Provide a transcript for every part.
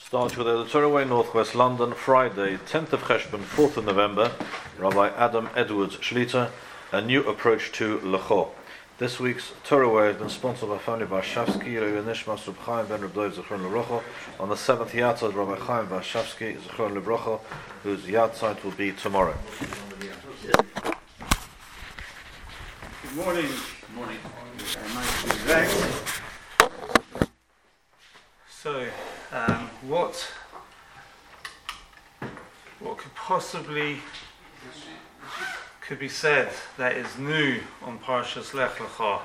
Starting with the Torah Way, Northwest London, Friday, 10th of Cheshvan, 4th of November, Rabbi Adam Edwards Shlita, A New Approach to Lecho. This week's Torah Way has been sponsored by family Varshavsky, Rabbi Nishmas Reb Chaim ben Reb Dov Zichron Lebrocha, on the 7th Yatzad Rabbi Chaim Varshavsky Zichron Lebrocha, whose Yatzad will be tomorrow. Good morning. Good morning. Nice to be back. So, what could possibly be said that is new on Parshas Lech Lecha,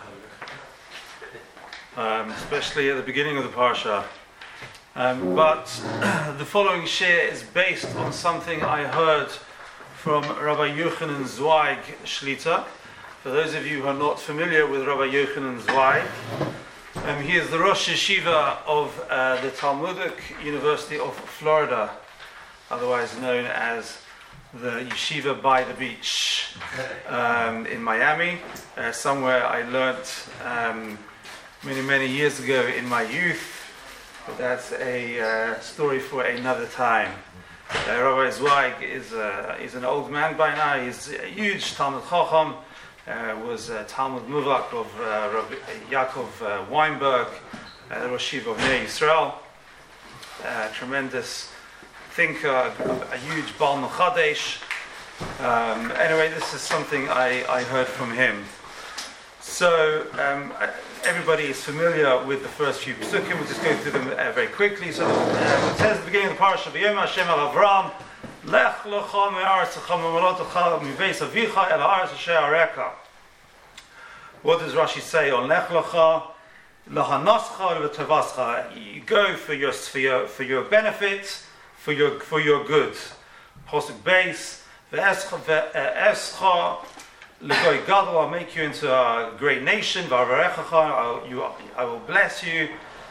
especially at the beginning of the Parsha. But the following share is based on something I heard from Rabbi Yochanan Zweig Shlita. For those of you who are not familiar with Rabbi Yochanan Zweig, he is the Rosh Yeshiva of the Talmudic University of Florida, otherwise known as the Yeshiva by the Beach in Miami, somewhere I learnt many years ago in my youth, but that's a story for another time. Rabbi Zweig is an old man by now. He's a huge Talmud Chacham. Was Talmud Muvak of Rabbi Yaakov Weinberg, the Rosh Yeshiva of Nei Yisrael, tremendous thinker, a huge Baal Mechadesh. Anyway, this is something I heard from him. So everybody is familiar with the first few psukim. We'll just go through them very quickly. So it says at the beginning of the parasha, V'yom Hashem al Avram, Lech lecha me'aretzecha me'molotecha mibeis avicha el ha'aretz asher areka. What does Rashi say on Lech lecha? Lahanascha v'tavascha. You go for your benefit, for your good. Pasuk base. Ve'escha legoy gadol. I'll make you into a great nation. V'avarechacha. I will bless you.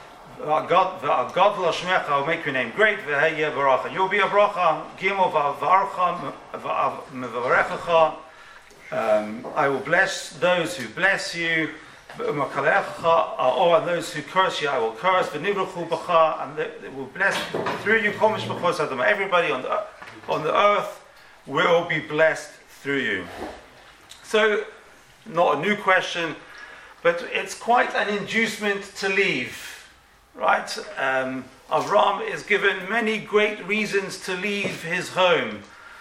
I'll make your name great. You'll be a bracha. I will bless those who bless you. Or those who curse you, I will curse. And they will bless through you. Everybody on the earth will be blessed through you. So, not a new question, but it's quite an inducement to leave. Right? Avram is given many great reasons to leave his home.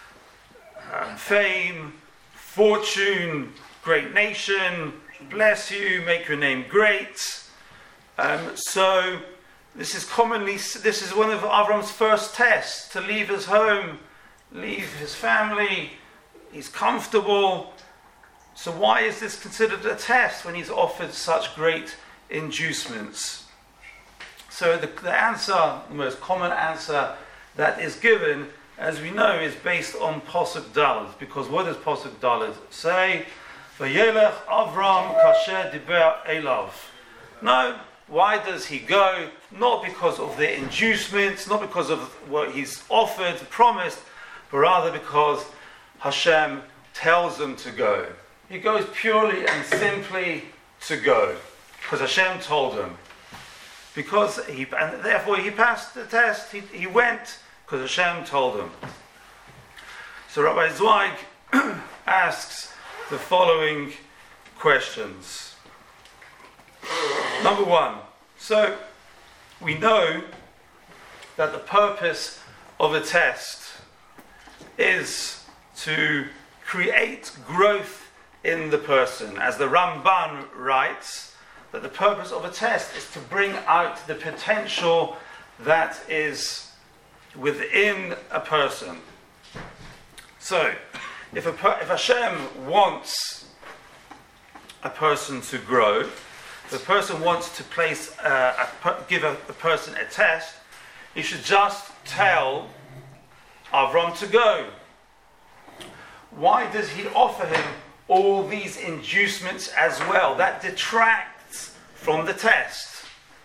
Fame, fortune, great nation, bless you, make your name great. So this is one of Avram's first tests, to leave his home, leave his family. He's comfortable. So why is this considered a test when he's offered such great inducements? So the answer, the most common answer that is given, as we know, is based on Pasuk Daled. Because what does Pasuk Daled say? Vayelech Avram kasher diber elav. No, why does he go? Not because of the inducements, not because of what he's offered, promised, but rather because Hashem tells him to go. He goes purely and simply to go, because Hashem told him. And therefore he passed the test. He went because Hashem told him. So Rabbi Zweig asks the following questions. Number one, so we know that the purpose of a test is to create growth in the person. As the Ramban writes, that the purpose of a test is to bring out the potential that is within a person. So, if Hashem wants a person to grow, if a person wants to give a person a test, he should just tell Avram to go. Why does he offer him all these inducements as well? That detracts from the test.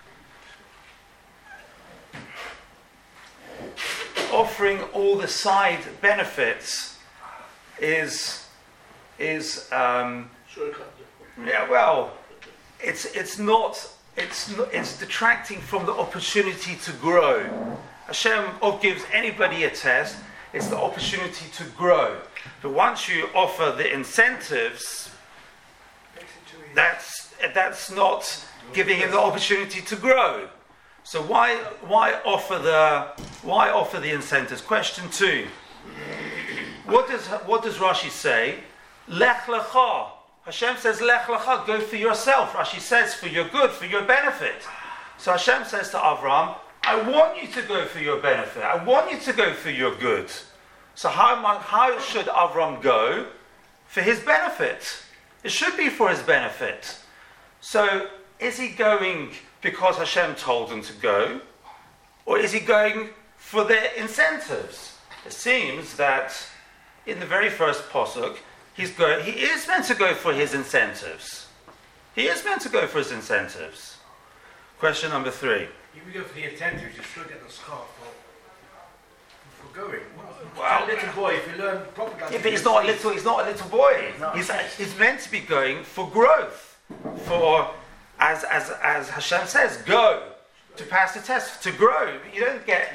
Offering all the side benefits is it's detracting from the opportunity to grow. Hashem gives anybody a test, it's the opportunity to grow. But once you offer the incentives, that's not giving him the opportunity to grow. So why offer the incentives? Question 2. What does Rashi say? Lech lecha. Hashem says, Lech lecha, go for yourself. Rashi says, for your good, for your benefit. So Hashem says to Avram, I want you to go for your benefit. I want you to go for your good. So how should Avram go? For his benefit. It should be for his benefit. So is he going because Hashem told him to go? Or is he going for their incentives? It seems that in the very first posuk, he is meant to go for his incentives. He is meant to go for his incentives. Question number 3. If you go for the incentives, you still get the scarf for going. Well, a little boy, if you learn proper... Yeah, but he's not a little boy. No. He's meant to be going for growth. For, as Hashem says, go to pass the test, to grow. You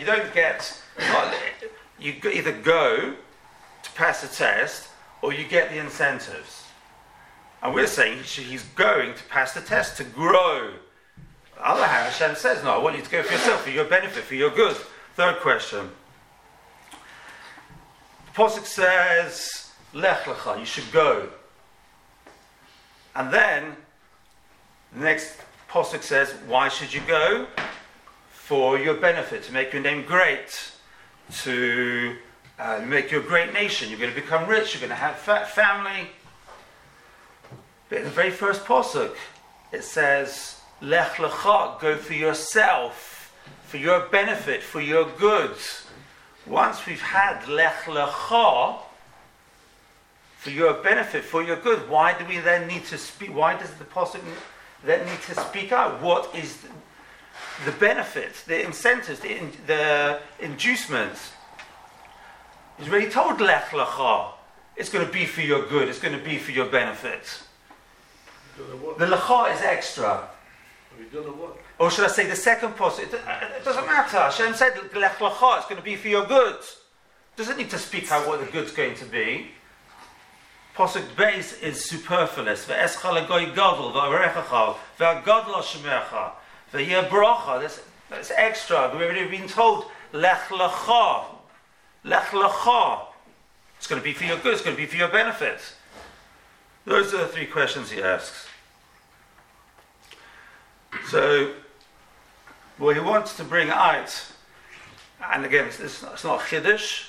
either go to pass the test or you get the incentives. And we're saying he's going to pass the test to grow. On the other hand, Hashem says, no, I want you to go for yourself, for your benefit, for your good. Third question. The Pasuk says, Lech lecha, you should go. And then, the next Pasuk says, why should you go? For your benefit, to make your name great, to make you a great nation. You're going to become rich, you're going to have family. But in the very first Pasuk, it says, Lech lecha, go for yourself, for your benefit, for your good. Once we've had Lech lecha, for your benefit, for your good, why do we then need to speak? Why does the Pasuk then need to speak out? What is the benefit, the incentives, the inducements? He's already told Lech lecha. It's going to be for your good. It's going to be for your benefit. The lecha is extra. Or should I say the second pasuk? It doesn't matter. Hashem said Lech lecha. It's going to be for your good. Doesn't need to speak out what the good's going to be. Pasuk Beis is superfluous. Ve'escha legoy gadol v'arechacha ve'agadol hashemecha ve'yeh bracha. That's extra. We've already been told Lech lecha. Lech lecha. It's going to be for your good. It's going to be for your benefit. Those are the 3 questions he asks. So, what he wants to bring out, and again, it's not Chiddush.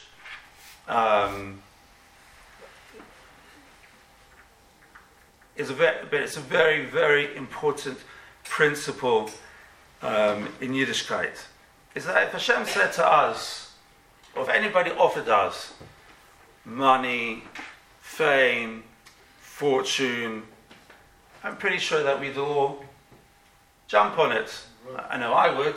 But it's a very, very important principle in Yiddishkeit. Is that if Hashem said to us, or if anybody offered us money, fame, fortune, I'm pretty sure that we'd all jump on it. I know I would.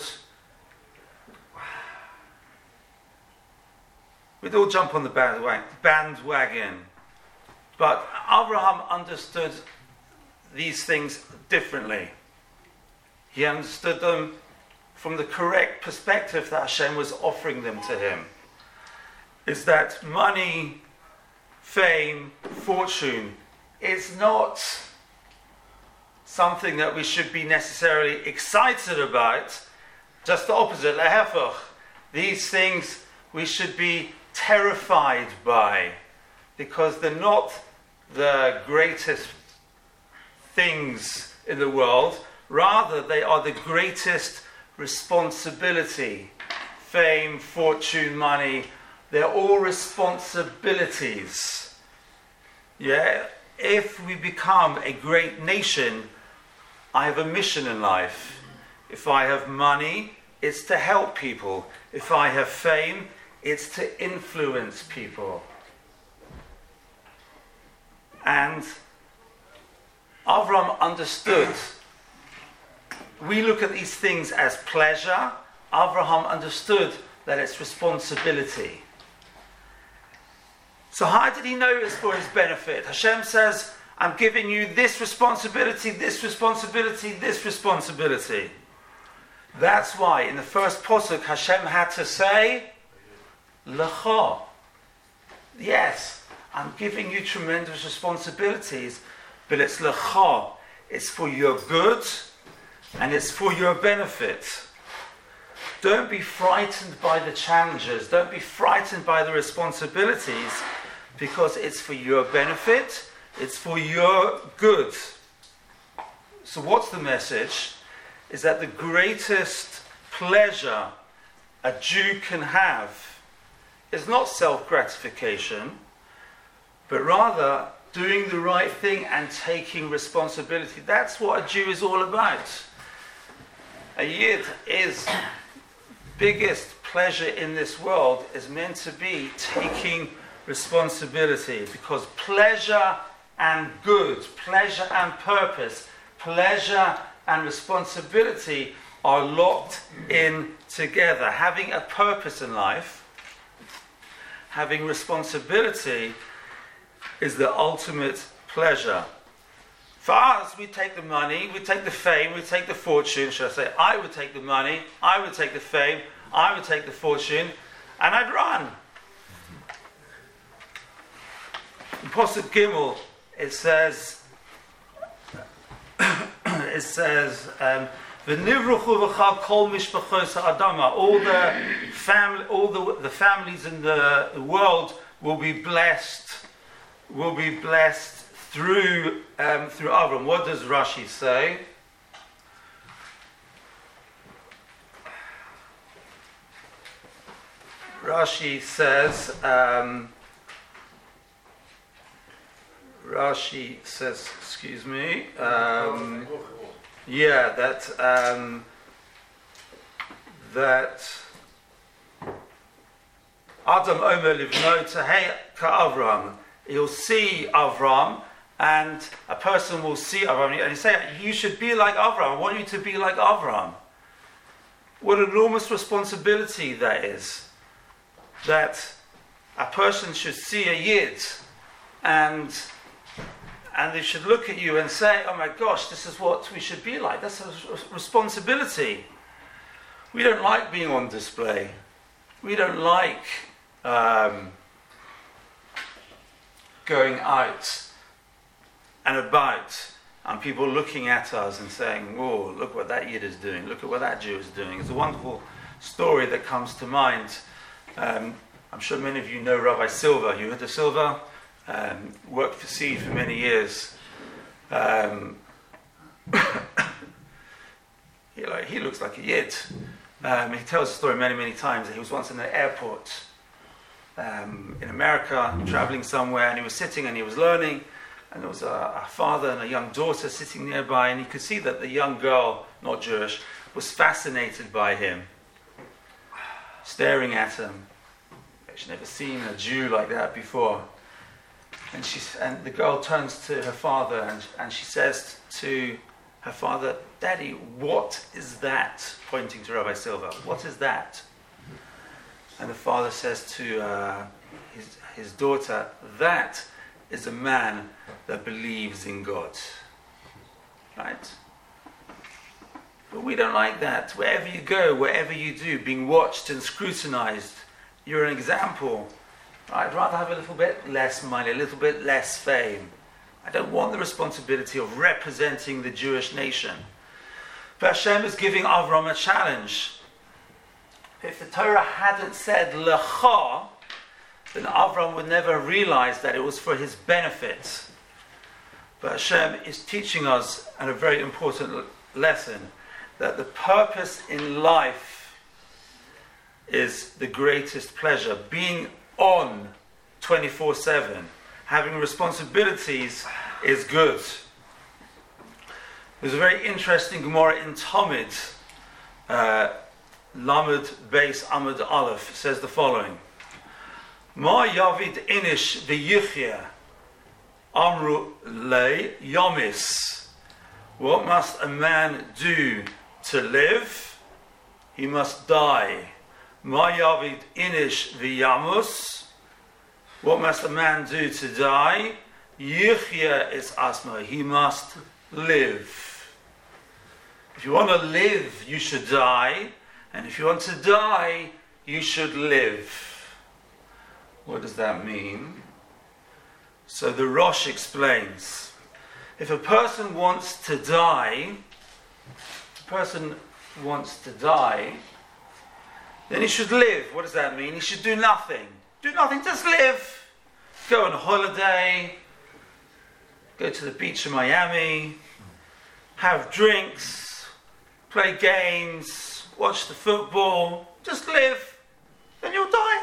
We'd all jump on the bandwagon. But Abraham understood these things differently. He understood them from the correct perspective that Hashem was offering them to him. Is that money, fame, fortune is not something that we should be necessarily excited about. Just the opposite, lehefach. These things we should be terrified by, because they're not the greatest things in the world. Rather, they are the greatest responsibility. Fame, fortune, money, they're all responsibilities. Yeah? If we become a great nation, I have a mission in life. If I have money, it's to help people. If I have fame, it's to influence people. And Avram understood. We look at these things as pleasure. Abraham understood that it's responsibility. So how did he know it's for his benefit? Hashem says, I'm giving you this responsibility, this responsibility, this responsibility. That's why in the first pasuk Hashem had to say, Lecha. Yes, I'm giving you tremendous responsibilities, but it's Lecha. It's for your good and it's for your benefit. Don't be frightened by the challenges. Don't be frightened by the responsibilities, because it's for your benefit. It's for your good. So what's the message? Is that the greatest pleasure a Jew can have is not self-gratification, but rather doing the right thing and taking responsibility. That's what a Jew is all about. A Yid is biggest pleasure in this world is meant to be taking responsibility, because pleasure and good, pleasure and purpose, pleasure and responsibility are locked in together. Having a purpose in life, having responsibility is the ultimate pleasure. For us, we take the money, we take the fame, we take the fortune, should I say. I would take the money, I would take the fame, I would take the fortune, and I'd run. In Pasuk Gimel, it says, "V'nivruchu v'chal kol mishpachos ha'adama." All the families in the world will be blessed. Will be blessed through Avram. What does Rashi say? Rashi says. Excuse me. That Adam Omer Livno Tehei Ka'Avram. He'll see Avram, and a person will see Avram, and he say, "You should be like Avram. I want you to be like Avram." What an enormous responsibility that is. That a person should see a Yid, and they should look at you and say, "Oh my gosh, this is what we should be like." That's a responsibility. We don't like being on display. We don't like going out and about and people looking at us and saying, "Whoa, look what that Yid is doing. Look at what that Jew is doing." It's a wonderful story that comes to mind. I'm sure many of you know Rabbi Silver. You heard of Silver? Worked for Seed for many years. He looks like a Yid. He tells the story many, many times. He was once in an airport in America, traveling somewhere, and he was sitting and he was learning, and there was a father and a young daughter sitting nearby, and he could see that the young girl, not Jewish, was fascinated by him, staring at him. She'd never seen a Jew like that before. And the girl turns to her father and she says to her father, "Daddy, what is that?" Pointing to Rabbi Silver. "What is that?" And the father says to his daughter, "That is a man that believes in God." Right? But we don't like that. Wherever you go, wherever you do, being watched and scrutinized, you're an example. I'd rather have a little bit less money, a little bit less fame. I don't want the responsibility of representing the Jewish nation. But Hashem is giving Avram a challenge. If the Torah hadn't said Lecha, then Avram would never realize that it was for his benefit. But Hashem is teaching us a very important lesson, that the purpose in life is the greatest pleasure. Being on 24/7, having responsibilities is good. There's a very interesting Gemara in Talmud, Lamed Beis Amud Aleph, says the following: Ma yavid inish v'yichya amru le yomis. What must a man do to live? He must die. Ma yavid inish v'yamus. What must a man do to die? Yichya is asma. He must live. If you want to live, you should die. And if you want to die, you should live. What does that mean? So the Rosh explains. If a person wants to die, then he should live. What does that mean? He should do nothing. Do nothing, just live. Go on holiday, go to the beach in Miami, have drinks, play games, watch the football, just live, then you'll die.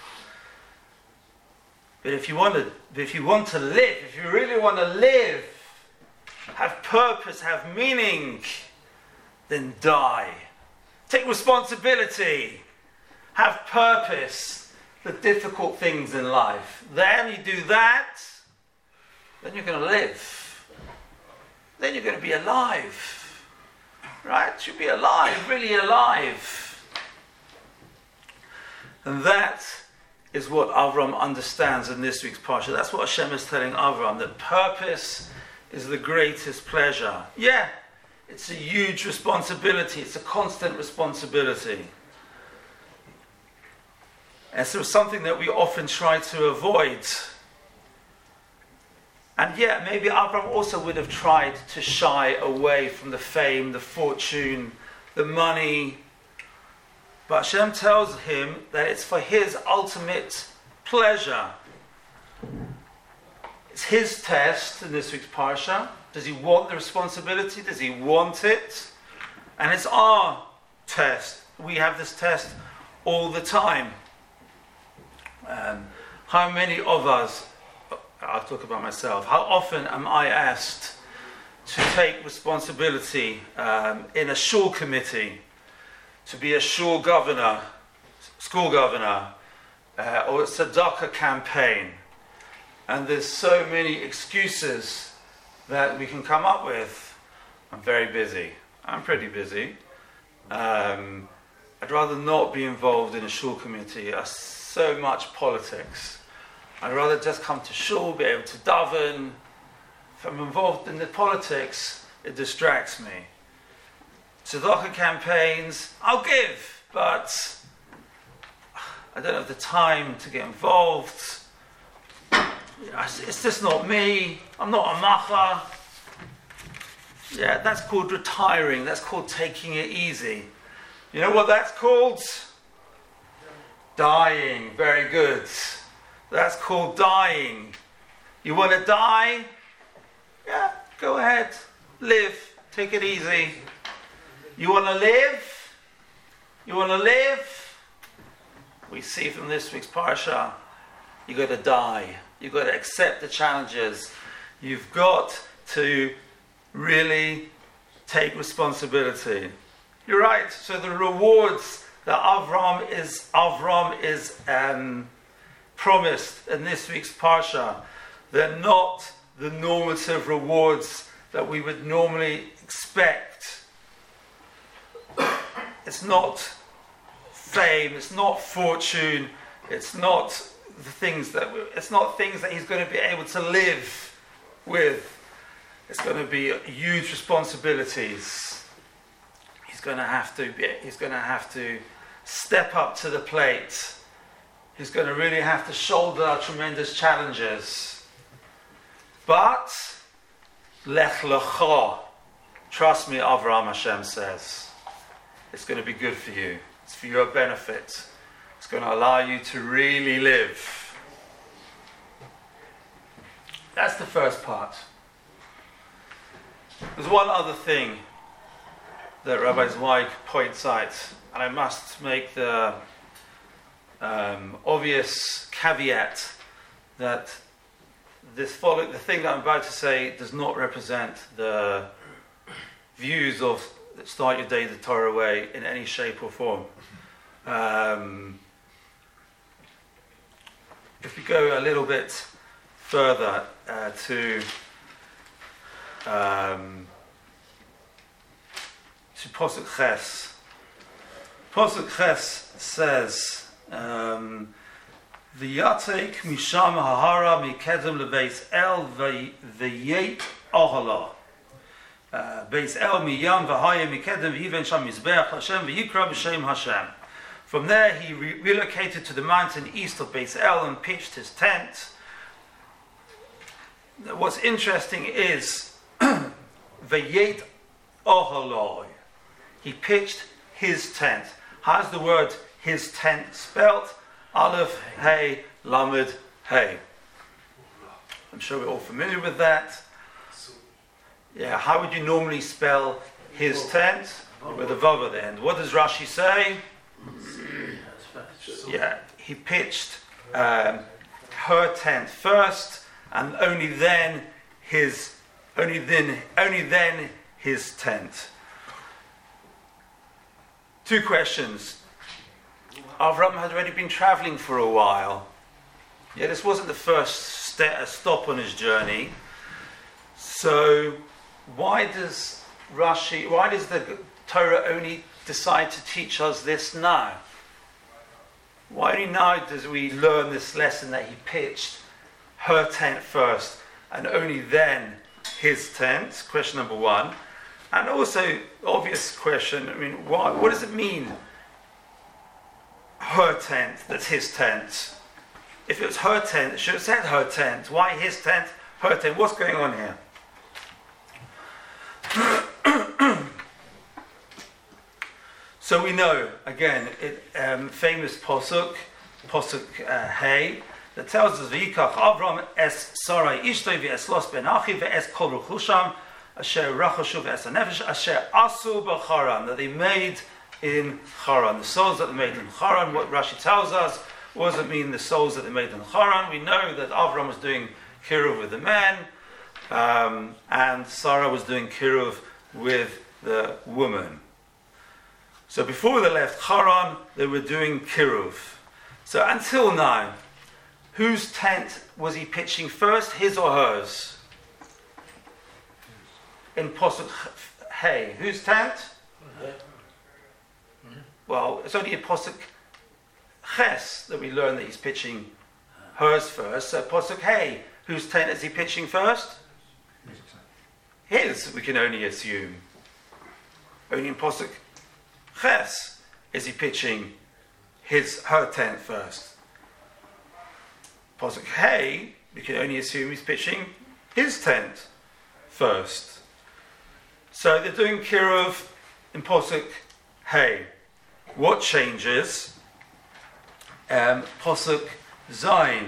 But if you want to live, if you really want to live, have purpose, have meaning, then die. Take responsibility, have purpose, the difficult things in life. Then you do that, then you're going to live. Then you're going to be alive. Right? You'll be alive, really alive. And that is what Avram understands in this week's Parsha. That's what Hashem is telling Avram, that purpose is the greatest pleasure. Yeah, it's a huge responsibility. It's a constant responsibility. And so it's something that we often try to avoid. And yeah, maybe Avram also would have tried to shy away from the fame, the fortune, the money. But Hashem tells him that it's for his ultimate pleasure. It's his test in this week's Parsha. Does he want the responsibility? Does he want it? And it's our test. We have this test all the time. How many of us, I'll talk about myself, how often am I asked to take responsibility in a shul committee, to be a shul governor, school governor, or a tzedakah campaign? And there's so many excuses that we can come up with. I'm very busy. I'm pretty busy. I'd rather not be involved in a shul committee. So much politics. I'd rather just come to shul, be able to daven. If I'm involved in the politics, it distracts me. Tzedakah campaigns, I'll give, but I don't have the time to get involved. It's just not me. I'm not a macha. Yeah, that's called retiring. That's called taking it easy. You know what that's called? Dying. Very good. That's called dying. You want to die? Yeah, go ahead. Live. Take it easy. You want to live? You want to live? We see from this week's Parsha, you got to die. You've got to accept the challenges. You've got to really take responsibility. You're right. So the rewards that Avram is promised in this week's Parsha, they're not the normative rewards that we would normally expect. It's not fame. It's not fortune. It's not things that he's going to be able to live with. It's going to be huge responsibilities. He's going to have to step up to the plate. He's going to really have to shoulder tremendous challenges. But lech lecha, trust me, Avraham, Hashem says, it's going to be good for you. It's for your benefit. It's going to allow you to really live. That's the first part. There's one other thing that Rabbi Zweig points out, and I must make the obvious caveat that the thing that I'm about to say does not represent the views of Start Your Day the Torah Way in any shape or form. If we go a little bit further to Posuk Ches. Posuk Ches says, V'yatek misham hahara mikedem lebeis el v'yet ohala Beis El Miyam V'Haya Mikedem V'Yiven Sham Mizbeach Hashem V'Yikra B'Shem Hashem. From there he relocated to the mountain east of Beis El and pitched his tent. What's interesting is V'Yet Oholoi. He pitched his tent. How's the word his tent spelt? Aleph, Hey, Lamed, Hey. I'm sure we're all familiar with that. Yeah, how would you normally spell his tent? With a vav at the end. What does Rashi say? Yeah, he pitched her tent first, and only then his tent. Two questions. Avram had already been traveling for a while. Yeah, this wasn't the first stop on his journey. So why does the Torah only decide to teach us this now? Why only now does we learn this lesson that he pitched her tent first and only then his tent? Question number one. And also, obvious question, I mean, what does it mean, her tent, that's his tent? If it was her tent, it should have said her tent. Why his tent, her tent? What's going on here? So we know, again, famous Posuk Hey, that tells us, V'yikach Avram es Sarai ishtoi v'es los ben achi v'es kol ruchusham asher rachashu v'es hanefesh asher asu b'charan, that they made in Charan. The souls that they made in Charan, what Rashi tells us, what does it mean, the souls that they made in Charan? We know that Avram was doing kiruv with the men, and Sarah was doing kiruv with the woman. So before they left Haran, they were doing kiruv. So until now, whose tent was he pitching first, his or hers? In Posuk Hey, whose tent? Well, it's only in Posuk Ches that we learn that he's pitching hers first. So Posuk Hey, whose tent is he pitching first? His, we can only assume. Only in Posuk Ches is he pitching her tent first. Posuk Hey, we can only assume he's pitching his tent first. So they're doing kiruv in Posuk Hey. What changes? Posuk Zayin.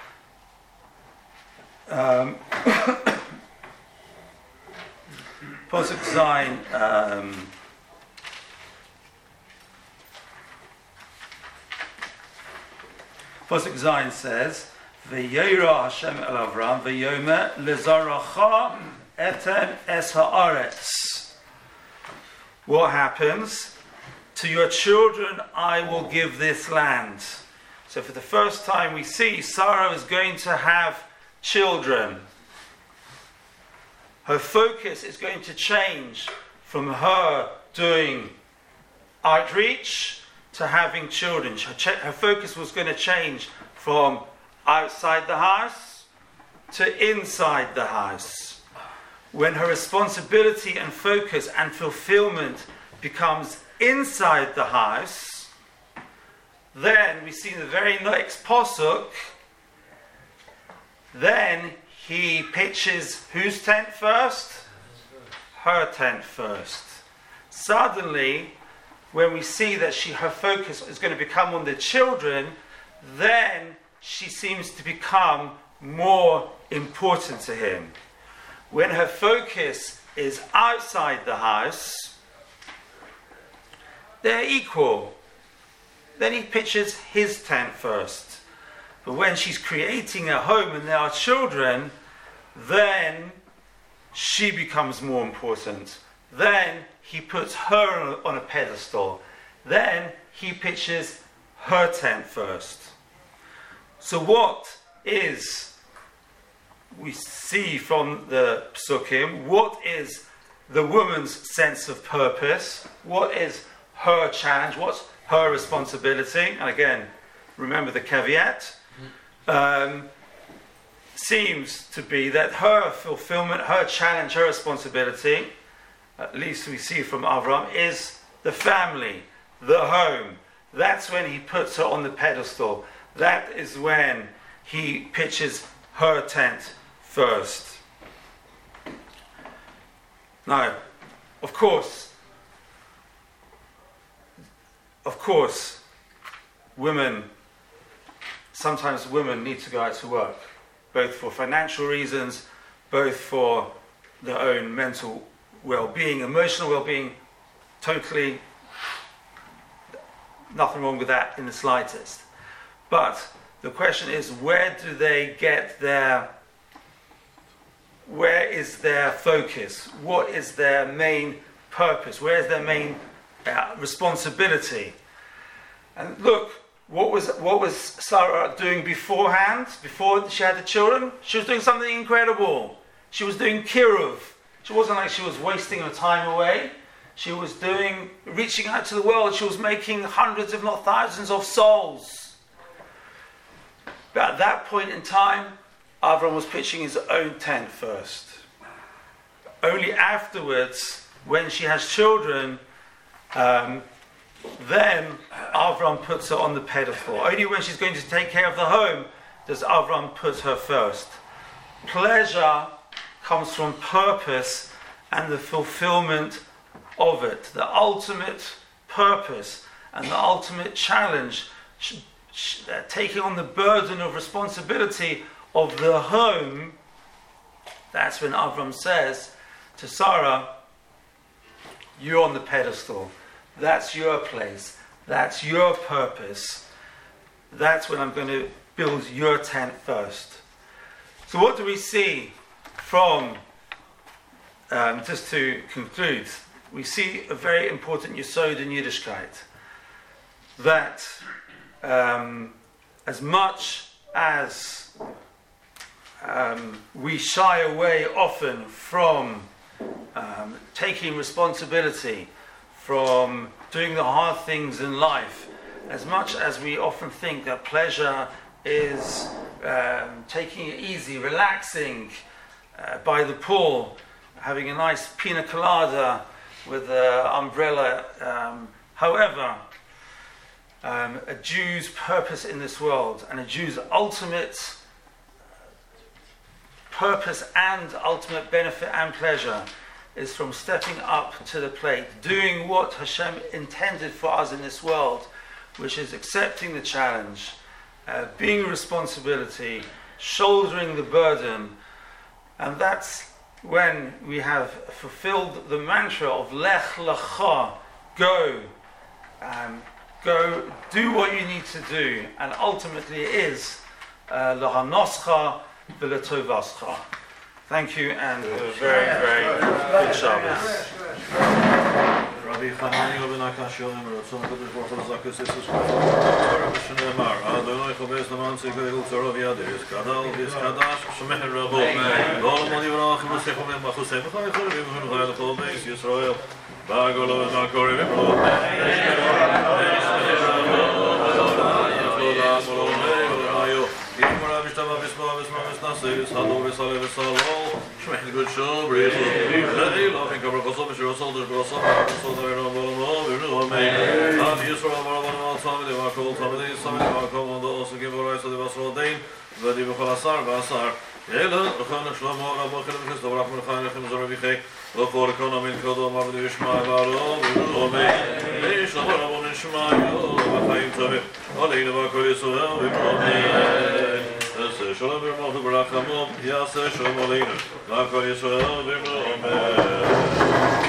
Posuk Zayin. Posuk Zayin says, "V'yera Hashem el Avram v'yomer lezaracha etem es haaretz." What happens? To your children I will give this land. So for the first time we see Sarah is going to have children. Her focus is going to change from her doing outreach to having children. Her focus was going to change from outside the house to inside the house. When her responsibility and focus and fulfillment becomes inside the house, then we see in the very next posuk, then he pitches whose tent first? Her tent first. Suddenly, when we see that her focus is going to become on the children, then she seems to become more important to him. When her focus is outside the house, they're equal. Then he pitches his tent first. But when she's creating a home and there are children, then she becomes more important. Then he puts her on a pedestal. Then he pitches her tent first. So what is, we see from the Psukim, what is the woman's sense of purpose? What is her challenge? What's her responsibility? And again, remember the caveat. Seems to be that her fulfillment, her challenge, her responsibility at least we see from Avram, is the family, the home. That's when he puts her on the pedestal. That is when he pitches her tent first. Now, of course, sometimes women need to go out to work, both for financial reasons, both for their own mental well-being, emotional well-being, totally nothing wrong with that in the slightest. But the question is, where is their focus? What is their main purpose? Where is their main responsibility? And look, what was Sarah doing beforehand, before she had the children? She was doing something incredible. She was doing kiruv. It wasn't like she was wasting her time away. She was reaching out to the world. She was making hundreds, if not thousands, of souls. But at that point in time, Avram was pitching his own tent first. Only afterwards, when she has children, then Avram puts her on the pedestal. Only when she's going to take care of the home does Avram put her first. Pleasure comes from purpose and the fulfillment of it. The ultimate purpose and the ultimate challenge, taking on the burden of responsibility of the home. That's when Avram says to Sarah, you're on the pedestal. That's your place. That's your purpose. That's when I'm going to build your tent first. So what do we see from, just to conclude, we see a very important yesod in Yiddishkeit, that as much as we shy away often from taking responsibility, from doing the hard things in life, as much as we often think that pleasure is taking it easy, relaxing by the pool, having a nice pina colada with an umbrella. However, a Jew's purpose in this world and a Jew's ultimate purpose and ultimate benefit and pleasure is from stepping up to the plate, doing what Hashem intended for us in this world, which is accepting the challenge, being a responsibility, shouldering the burden. And that's when we have fulfilled the mantra of Lech Lecha, go, do what you need to do, and ultimately it is Lahanoscha v'letovascha. Thank you, and a very, very good Shabbos. Rabbi Hanani ben Akash Yom Ratzon Kodesh Baruch Hu Zakus Jesus Torah B'Shnei Adonai Chovez Laman Tzigayil Tzorah V'Yadis Kadal V'Skadash Shemeh Rabo Golomon Yivrach V'Sechom V'Machusei V'Chai Chorim V'Chai L'Chol Beis Yisrael Ba'Golo V'Makori Shmech good show, breathe. Let love and cover Kosovo, your soldiers, Kosovo, so there are no Amen. And Yisrael, Baraban, Samedi, Makol, Samedi, Makol, and also give a rise to the Vasral Dane, Vadi Mukalasar, Vasar. Yela, Khan Shlomo, Rabakh, Christopher, Rahman Khan, Zoraviche, Lofor Economy, Kodo, Mavdi, Ishmael, Amen. Shlomo, Rabban, Ishmael, Vachaim Tavit, Olina Bakol, Yisrael, Amen. Shalom v'rachmatu b'rachamom, Yaseh Shalom Aleinu, L'Kol Yisrael v'Amen.